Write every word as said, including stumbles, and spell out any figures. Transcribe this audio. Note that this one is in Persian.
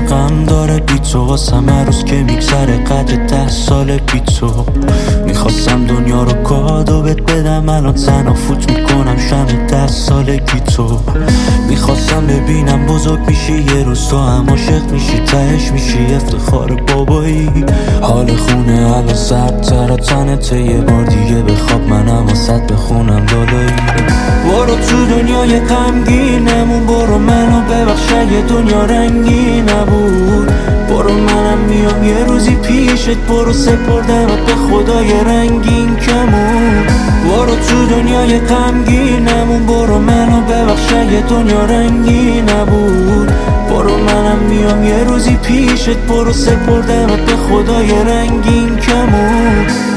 غم داره بی تو، واسم هر روز که میگذره قدر ده سال بی تو. میخواستم دنیا رو کادو بهت بدم، الان تنها فوت میکنم شم ده سالگی تو. میخواستم ببینم بزرگ میشی یه روز تو هم عاشق میشی، تهش میشی افتخار بابایی. حال خونه الان سردتر تنته، یه بار دیگه بخواب منم واسط بخونم دالایی. برو تو دنیای غمگینمون، برو منو ببخش اگه دنیا رنگی نبود. برو منم میام یه روزی پیشت، برو سپردمت به خدای رنگین کمون. برو تو دنیای غمگینمون، برو منو ببخش اگه دنیا رنگی نبود. برو منم میام یه روزی پیشت، برو سپردمت به خدای رنگین کمون.